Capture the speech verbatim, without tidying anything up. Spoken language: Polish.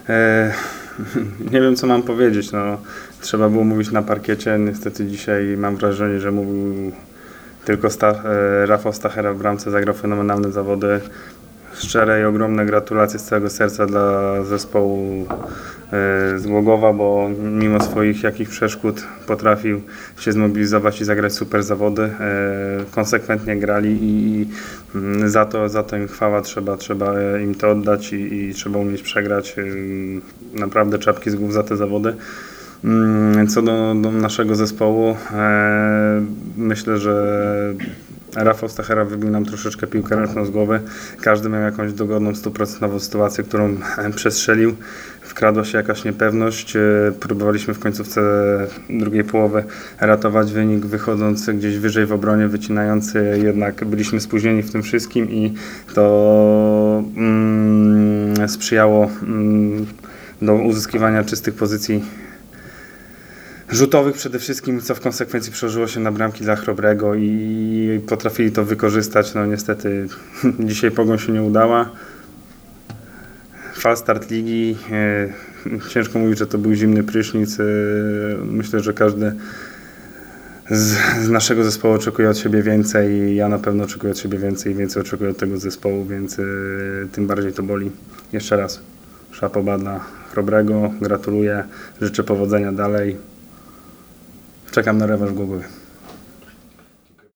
E, nie wiem, co mam powiedzieć. No, trzeba było mówić na parkiecie. Niestety dzisiaj mam wrażenie, że mówił tylko Sta- e, Rafał Stachera w bramce. Zagrał fenomenalne zawody. Szczere i ogromne gratulacje z całego serca dla zespołu e, z Głogowa, bo mimo swoich jakich przeszkód potrafił się zmobilizować i zagrać super zawody. E, konsekwentnie grali i mm, za to, za to im chwała, trzeba, trzeba im to oddać i, i trzeba umieć przegrać. E, naprawdę czapki z głów za te zawody. Co do, do naszego zespołu, e, myślę, że Rafał Stachera wybił nam troszeczkę piłkę ręczną z głowy. Każdy miał jakąś dogodną, stuprocentową sytuację, którą przestrzelił. Wkradła się jakaś niepewność. E, próbowaliśmy w końcówce drugiej połowy ratować wynik, wychodząc gdzieś wyżej w obronie, wycinający, jednak byliśmy spóźnieni w tym wszystkim i to mm, sprzyjało mm, do uzyskiwania czystych pozycji rzutowych przede wszystkim, co w konsekwencji przełożyło się na bramki dla Chrobrego i potrafili to wykorzystać. No niestety dzisiaj Pogoń się nie udała. Fal start ligi. Ciężko mówić, że to był zimny prysznic. Myślę, że każdy z, z naszego zespołu oczekuje od siebie więcej. Ja na pewno oczekuję od siebie więcej i więcej oczekuję od tego zespołu, więc tym bardziej to boli. Jeszcze raz szapoba dla Chrobrego. Gratuluję. Życzę powodzenia dalej. Czekam na rewanż w Głogowie.